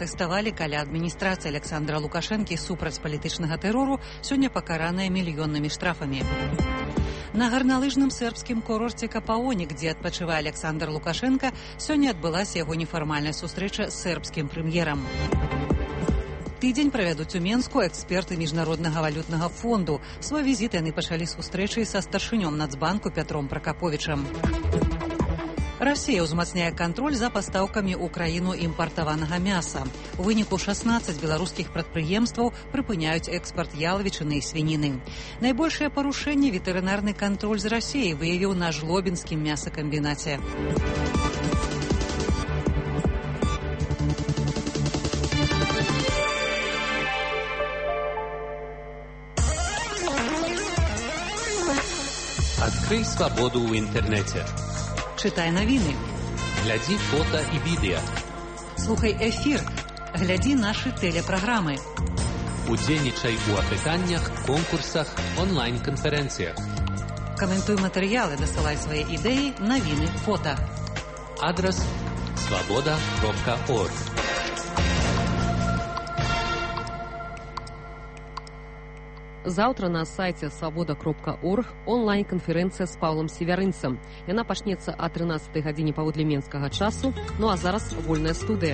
пратэставалі каля адміністрацыі Александра Лукашэнкі супраць палітычнага тэрору, сёння пакараныя мільённымі штрафамі. На гарналыжным сербскім курорце Капаонік, дзе адпачывае Александр Лукашенко, сёння адбылася яго нефармальная сустрэча з сербскім прэм'ерам. Тыдзень правядуць у Менску эксперты Міжнароднага валютнага фонду. Свой візіт яны пачалі сустрэчай са старшынём Нацбанку Пятром Пракаповічам. Расія ўзмацняе кантроль за пастаўкамі ў краіну імпартаванага мяса. У выніку 16 беларускіх прадпрыемстваў прыпыняюць экспарт ялавічыны і свініны. Найбольшае парушэнне ветэрынарны кантроль з Расіяй выявіў на жлобінскім мясакамбінаце. Открой свободу в интернете. Читай новины. Гляди фото и видео. Слухай эфир. Гляди наши телепрограммы. Удзельнічай у апытаннях, конкурсах, онлайн-конференциях. Комментуй материалы, досылай свои идеи, новины, фото. Адрес svoboda.org. Заўтра на сайце svoboda.org онлайн-канферэнцыя з Паўлам Севярынцам. Яна пачнецца о 13 гадзіне паводле менскага часу, ну а зараз вольная студыя.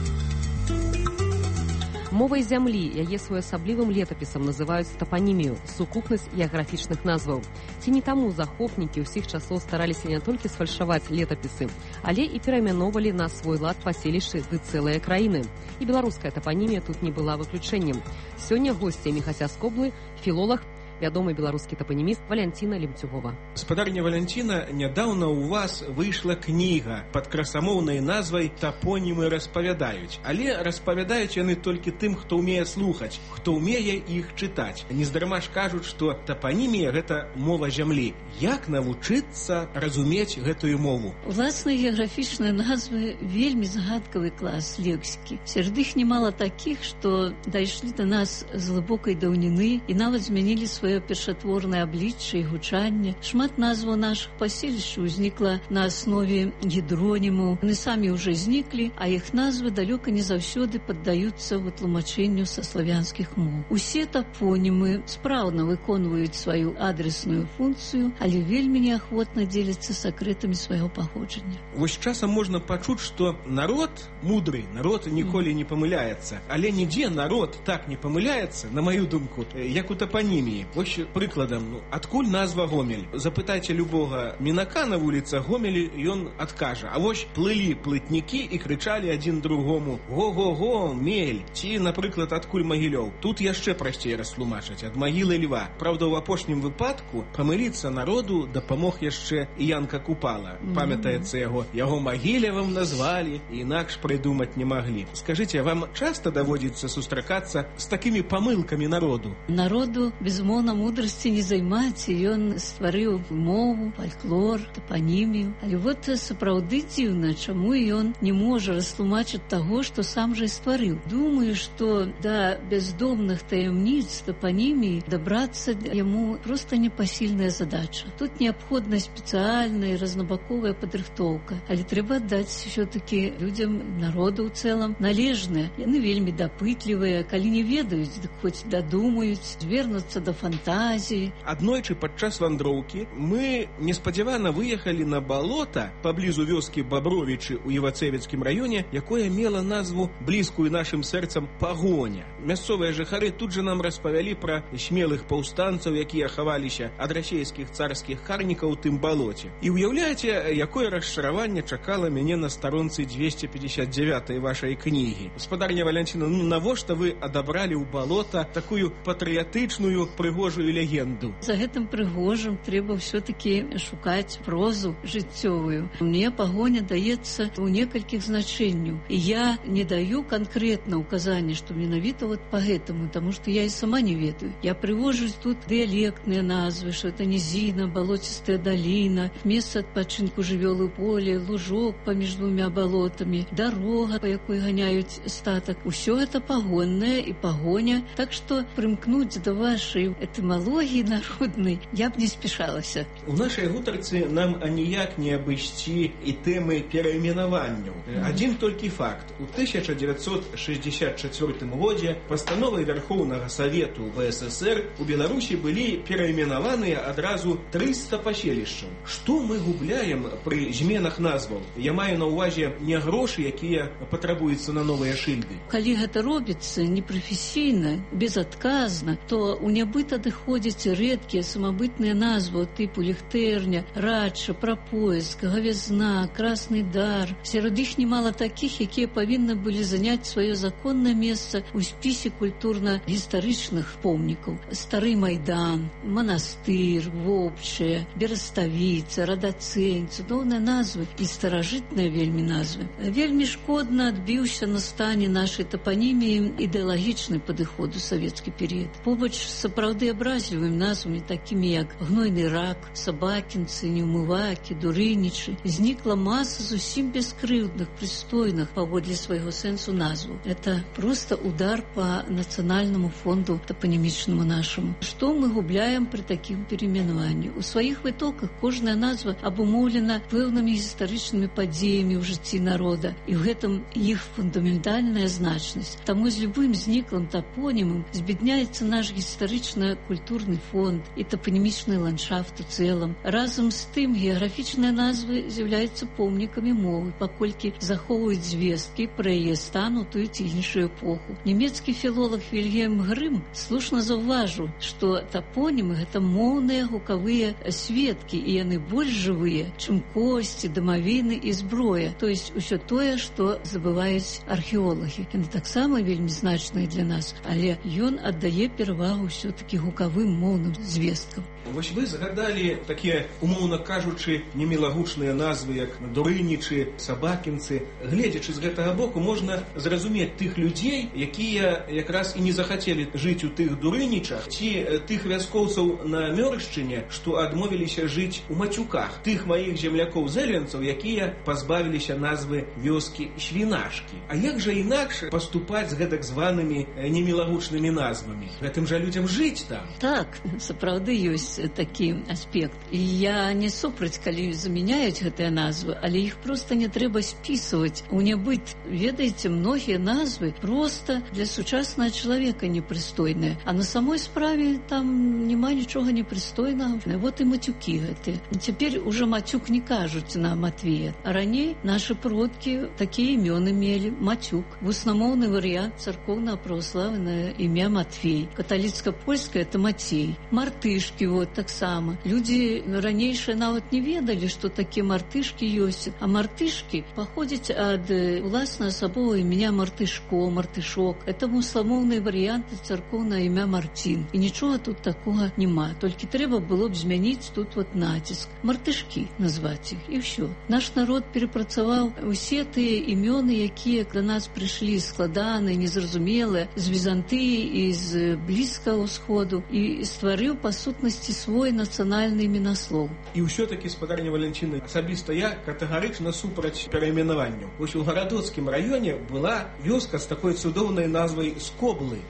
Мовай зямлі, яе своеасаблівым летапісам называюць тапанімію, сукупнасць геаграфічных назваў. Ці не таму захопнікі ўсіх часоў стараліся не толькі сфальшаваць летапісы, але і пераймяноўвалі на свой лад паселішчы ды цэлыя краіны. І беларуская тапанімія тут не была выключэннем. Сёння госцямі хаця скоблы філолог, вядомы беларускі тапаніміст Валянціна Лемцюгова. Спадарня Валянціна, нядаўна ў вас выйшла кніга пад красамоўнай назвай «Тапонімы распавядаюць». Але распавядаюць яны толькі тым, хто ўмее слухаць, хто ўмее іх чытаць. Нездарма ж кажуць, што тапанімія – гэта мова зямлі. Як навучыцца разумець гэтую мову? Уласна, геаграфічныя назвы вельмі загадкавы клас лексікі. Сярод іх немало такіх, што дайшлі да нас з глыбокай даўніны і нават змянілі свае першатворнае аблічча і гучанне. Шмат назваў нашых паселішчаў узнікла на аснове гідронімаў. Яны самі ўжо зніклі, а іх назвы далёка не заўсёды паддаюцца вытлумачэнню са славянскіх моў. Усе тапонімы спраўна выконваюць сваю адресную функцыю, але вельмі неахвотна дзеляцца сакрэтамі свайго паходжання. Вось часам можна пачуць, што народ мудры, народ ніколі не памыляецца. Але нідзе народ так не памыляецца, на маю думку, як у тапаніміі. Вось прыкладам, адкуль назва Гомель? Запытайце любога мінака на вуліцах Гомелі, ён адкажа. А вось плылі плытнікі і крычалі адзін другому «Го-го-го, мель!» Ці, напрыклад, адкуль Магілёў? Тут яшчэ прасцей растлумачаць, ад магілы льва. Праўда, у апошнім выпадку памыліцца народу дапамог яшчэ і Янка Купала. Памятаецца яго Магілевым назвалі, і інакш прыдумаць не маглі. Скажыце, вам часта даводзіцца сустракацца з такімі памылкамі народу? Народу, безумоўна, мудрасці не займаецца, ён стварыў мову, фальклор, тапанімію. Але вот сапраўды дзіўна, чаму ён не можа растлумачыць таго, што сам жа і стварыў. Думаю, што да бяздомных таямніц тапаніміі дабрацца яму проста непасільная задача. Тут неабходна спецыяльная і разнабаковая падрыхтоўка. Але трэба даць ўсё-такі людзям, народу ў цэлым, належнае. Яны вельмі дапытлівыя, калі не ведаюць, дык хоць дадумаюць, звернуцца да фантазіі. Аднойчы падчас вандроўкі мы неспадзявана выехалі на балота паблізу вёскі Бабровічы ў Івацевіцкім раёне, якое мела назву блізкую нашым сэрцам Пагоня. Мясцовыя жыхары тут жа нам распавялі пра смелых паўстанцаў, якія хаваліся ад расейскіх царскіх карнікаў у тым балоце. І ўяўляеце, якое расчараванне чакала мяне на старонцы 259 вашай кнігі. Спадарня Валянціна, навошта вы адабралі ў балота такую патрыятычную, прыгожую легенду? За гэтым прыгожым трэба ўсё-такі шукаць прозу жыццёвую. Мне Пагоня даецца ў некалькіх значэнняў. І я не даю канкрэтна указанне, што менавіта вот па гэтаму, таму што я і сама не ведаю. Я прывожу тут дыялектныя назвы, што это нізіна, балоцістая даліна, месца адпачынку жывёлы ў поле, лужок паміж двумя балотамі, дарога, па якой ганяюць статак. Усё это пагоннае і Пагоня. Так што прымкнуць да вашай этымалогіі народнай я б не спяшалася. У нашай гутарцы нам аніяк не абысці і тэмы перайменаванняў. Адзін толькі факт. У 1964 годзе пастановай Вярхоўнага Савету ВССР у Беларусі былі перайменаваныя адразу 300 паселішчаў. Што мы губляем пры зменах назваў? Я маю на ўвазе не грошы, якія патрабуюцца на новыя шыльды. Калі гэта робіцца непрафесійна, безадказна, то у нябыт адыходзяць рэдкія самабытныя назвы тыпу Ліхтэрня, Радча, Прапоезд, Гавязна, Красны Дар. Сярод іх немала такіх, якія павінны былі заняць сваё законнае месца ў спісе культурна-гістарычных помнікаў. Стары Майдан, Манастыр, Вопчая, Бераставіца, Радацень, цудоўныя назвы і старажытныя вельмі назвы. Вельмі шкодна адбіўся на стане нашай тапаніміі ідэалагічны падыход у савецкі перыяд. Побач з сапраўды абразлівымі назвамі, такімі як Гнойны рак, Сабакінцы, Неўмывакі, Дурынічы, знікла маса зусім бескрыўдных, прыстойных паводле свайго сэнсу назваў. Это просто удар по нацыянальнаму фонду тапанімічнаму нашаму. Што мы губляем пры такім перайменаванні? У сваіх вытоках кожная назва абумоўлена пэўнымі гістарычнымі падзеямі ў жыцці народа, і ў гэтым іх фундаментальная значнасць. Таму з любым зніклым тапонімам збедняецца наш гістарычна-культурны фонд і тапанімічны ландшафт у цэлым. Разам з тым геаграфічныя назвы з'яўляюцца помнікамі мовы, паколькі захоўваюць звесткі пра яе стан у тую ці іншую эпоху. Нямецкі філолог Вільгельм Грым слушна заўважыў, што тапонімы — гэта моўныя гукавыя сведкі, і яны больш жывыя, чым косці, дамавіны і зброя, то есть усё тое, што забываюць археолагі. Яны таксама вельмі значныя для нас, але ён аддае перавагу ўсё-такі гукавым моўным звесткам. Вось вы згадалі такія, умоўна кажучы, немілагучныя назвы, як Дурынічы, Сабакінцы. Гледзячы з гэтага боку, можна зразумець тых людзей, якія якраз і не захацелі жыць у тых Дурынічах, ці тых вяскоўцаў на Мёрышчыне, што адмовіліся жыць у Мацюках, тых маіх землякоў-зэленцаў, якія пазбавіліся назвы вёскі Свінашкі. А як жа інакш паступаць з гэтак званымі немілагучнымі назвамі? Гэтым жа людзям жыць там. Так, сапраўды ёсць такі аспект. І я не супраць, калі замяняюць гэтыя назвы, але іх проста не трэба спісваць у нябыт. Ведаеце, многія назвы проста для сучаснага чалавека непрыстойныя, а на самой справе там няма нічога непрыстойнага. Вот і Мацюкі гэтыя. Цяпер уже Мацюк не кажуць на Матвея. А раней нашы продкі такія імёны мелі. Мацюк. Вуснамоўны варыянт царкоўна-праваслаўнае імя Матвей. Каталіцка-польскае — это Мацей. Мартышкі вот таксама. Людзі ранейшыя нават не ведалі, што такія мартышкі ёсць. А мартышкі паходзяць ад уласна асабовага імя Мартышко, Мартышок. Это мусламоўныя варыянты царкоўнае імя Марцін. І нічога тут такога няма. Толькі трэба было б змяніць тут вот націск. Мартышкі назваць іх, і ўсё. Наш народ перапрацаваў усе тыя імёны, якія да нас прыйшлі складаныя, незразумелыя, з Візантыі і з Блізкага ўсходу, і стварыў па сутнасці свой нацыянальны іменаслоў. І ўсё-такі, спадарня Валянціна, асабіста я катэгарычна супраць перайменаванняў. Вось у гарадоцкім раёне была вёска з такой цудоўнай назвай Скоблы.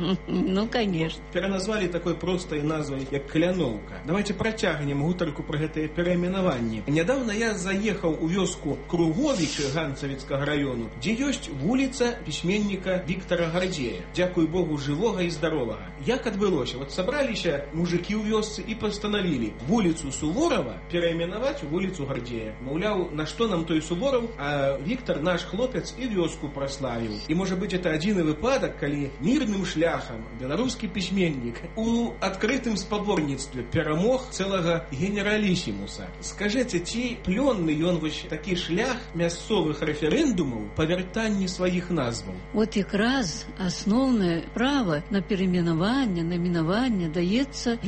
Ну, конечно. Пераназвалі такой простай назвай, як Кляноўка. Давайте працягнем гутарку пра гэтыя перайменаванні. Нядаўна я заехаў у вёску Круговічы Ганцавіцкага раёну, дзе ёсць вуліца пісьменніка Віктара Гардзея. Дзякуй Богу, жывога і здаровага. Як адбылося? Вот сабраліся мужыкі ў вёсцы і пастанавілі вуліцу Суворова перайменаваць у вуліцу Гардзея. Маўляў, на што нам той Суворов, а Віктар, наш хлопец, і вёску праславіў. І, можа быць, это адзіны выпадак, калі мірным шляхам беларускі пісьменнік у адкрытым спаборніцтве перамог цэлага генералісімуса. Скажыце, ці плённы ён вось такі шлях мясцовых рэферэндумаў па вяртанні сваіх назваў? Вот якраз асноўнае права на перайменаванне, намінаванне даецца людзям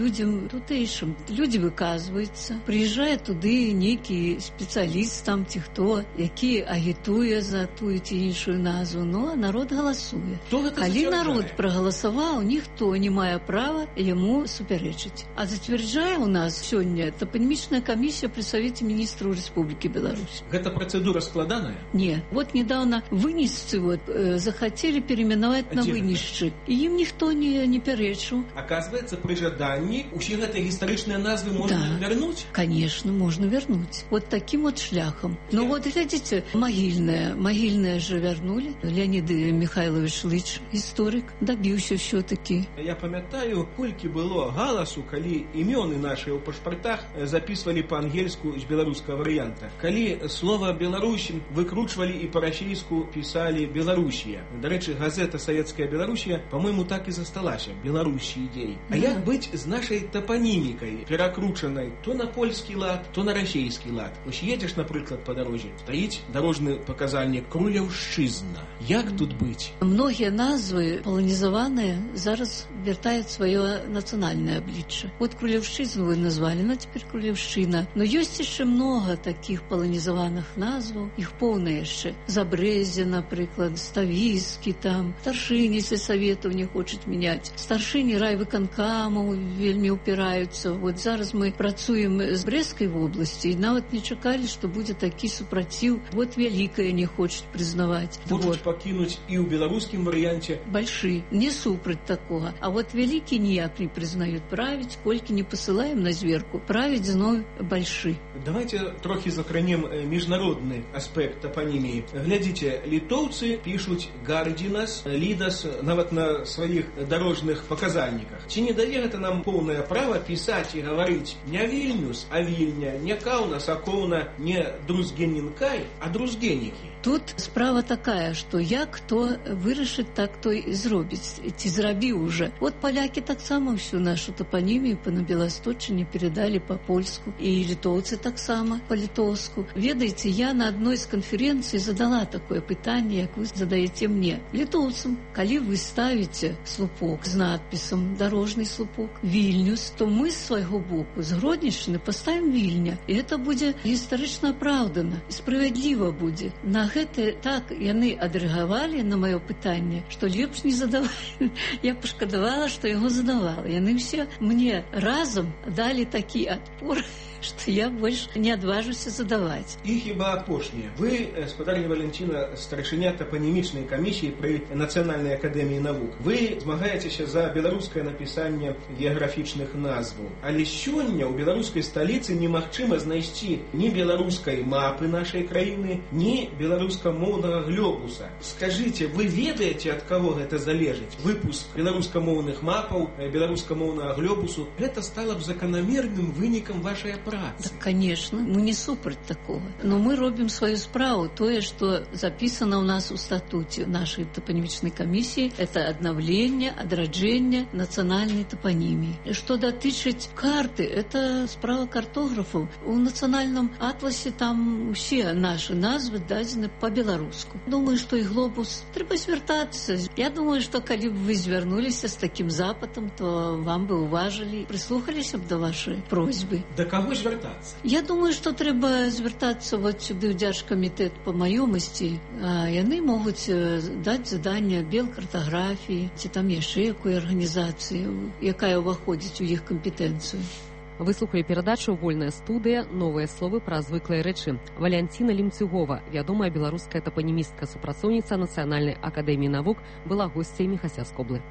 тутэйшым. Людзі выказваюцца, прыязджае туды нейкі спецыяліст там ці хто, які агітуе за тую ці іншую назву, а народ галасуе. Калі народ прагаласаваў, ніхто не мае права яму супярэчыць. А зацвярджае ў нас сёння топанімічная камісія пры Савеце міністраў Рэспублікі Беларусь. Гэта працэдура складаная? Не. Вот недавно вынесцы захотели переименовать на вынесчы. І ім ніхто не пярэчыў. Оказывается, при жаданні усе гэтыя гістарычныя назвы можна вернуть? Конечно, можно вернуть. Вот таким вот шляхом. Ну вот, глядите, Могильное же вернули. Леонид Михайлович Лыч, историк, добился все-таки. Я памятаю, колькі было галасу, калі імёны наши ў пашпартах записывали по-ангельску з беларускага варыянта. Калі слово «Беларусь» выкручивали и по-расійску писали «Белоруссия». До речи, газета «Советская Белоруссия», по-моему, так и засталася. «Белоруссия идей». А як быть с нашей топонимикой, перекрученной то на польский лад, то на расійский лад? Ось едешь, например, по дороге, стоит дорожный показальник «Крулевшчызна». Як тут быть? Многие назвы полонизованные зараз вертают свое национальное обличие. Вот Крулевшчызну вы назвали, теперь Крулевшчына. Но есть еще много таких полонизованных назваў, их полное еще. Забрезе, например, Стависки там, старшыні сельсоветов не хочет менять. Старшыні райвыканкамаў вельмі упираются. Вот зараз мы працуем с Брестской области и нават не чакали, что будет такі супраціў. Вот Великая не хочет признавать. Хочет покинуть и в белорусском варианте. Большие, не супрать такого. А вот Великий ніяк не признают править, кольки не посылаем на зверку. Править зной большие. Давайте трохи закранем международный аспект топонимии. Глядите, литовцы пишут Гардинас, Лидас, нават на своих дорожных показальниках. Чи не дае это нам полное право писать и говорить не Вильнюс, а Вильня, не Каунас, а Коуна, не Друзгенінкай, а Друзгенікі? Тут справа такая, что кто вырашыць, так то и зробіць. Ці зрабіў уже. Вот поляки так само всю нашу топонимию на Белосточине передали по-польску. И литовцы так само по-литовску. Ведаете, я на одной из конференций задала такое пытание, как вы задаете мне. Литовцам, коли вы ставите слупок с надписом «Дорожный слупок» «Вильнюс», то мы с своего боку, с Гродненщины, поставим «Вильня». И это будет исторично оправдано. И справедливо будет. На гэта так яны адрэагавалі на маё пытанне, што лепш не задавалі. Я пашкадавала, што яго задавала. Яны все мне разам далі такі адпор, что я больше не отважусь задавать. И хіба апошняе. Вы, спадарня Валентина, старшыня топонимичной комиссии при Национальной академии наук. Вы змагаецеся за беларускае напісанне геаграфічных назваў. Але сёння ў беларускай сталіцы немагчыма знайсці ні беларускай мапы нашай краіны, ні беларускамоўнага глобуса. Скажите, вы ведаеце, ад каго гэта залежыць? Выпуск беларускамоўных мапаў, беларускамоўнага глобусу, гэта стало б закономерным вынікам вашай працы. Да, конечно, мы не супраць такого. Но мы робим свою справу. То, что записано у нас в статуте нашей топонимичной комиссии, это обновление, отраджение национальной топонимии. Что дотычить карты, это справа картографов. У национальном атласе там все наши назвы дадзены по-белоруску. Думаю, что и глобус трэба звертаться. Я думаю, что коли бы вы звернулись с таким запытом, то вам бы уважили, прислухались бы до вашей просьбы. До кого звертаться? Я думаю, что трэба звертаться вот сюды ў Дзяржкамітэт по маёмасці, а яны могуць даць заданне белкартаграфіі, ці там яшчэ якой арганізацыі, якая ўваходзіць у іх кампетэнцыю. Вы слухали перадачу «Вольная студыя. Новыя словы пра звыклыя рэчы». Валянціна Лемцюгова, вядомая беларуская топанімістка, супрацоўніца Нацыянальнай акадэміі навук, была госцей Міхася Скоблы.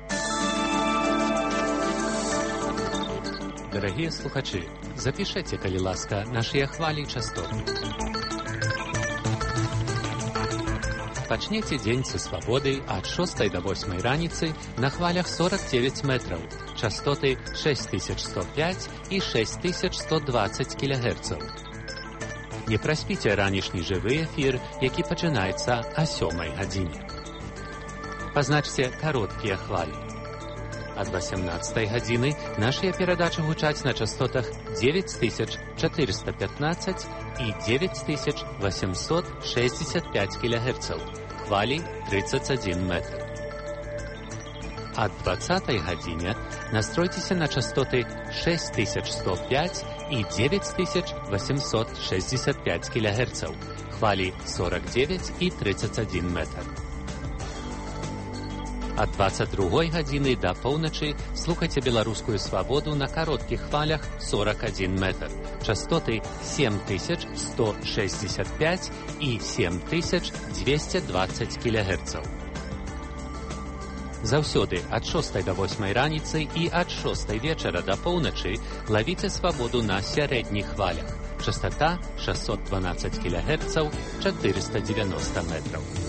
Дорогие слухачи, запишите, коли ласка, наши хвали частоты. Пачнете дзень са свабодай ад 6 до 8 раніцы на хвалях 49 метров, частоты 6105 и 6120 кГц. Не праспіце ранішні жывы эфір, які пачынаецца о 7 гадзіне. Пазначце кароткія хвалі. Ад 18 гадзіны нашыя перадачы гучаць на частотах 9415 і 9865 кГц, хвалі 31 метр. Ад 20 гадзіне настройцеся на частоты 6105 і 9865 кГц, хвалі 49 і 31 метр. Ад 22 гадзіны да поўначы слухайце беларускую свабоду на кароткіх хвалях 41 метр, частоты 7165 і 7220 кГц. Заўсёды ад 6 до 8 раніцы і ад 6 вечара да поўначы лавіце свабоду на сярэдніх хвалях, частота 612 кГц, 490 метраў.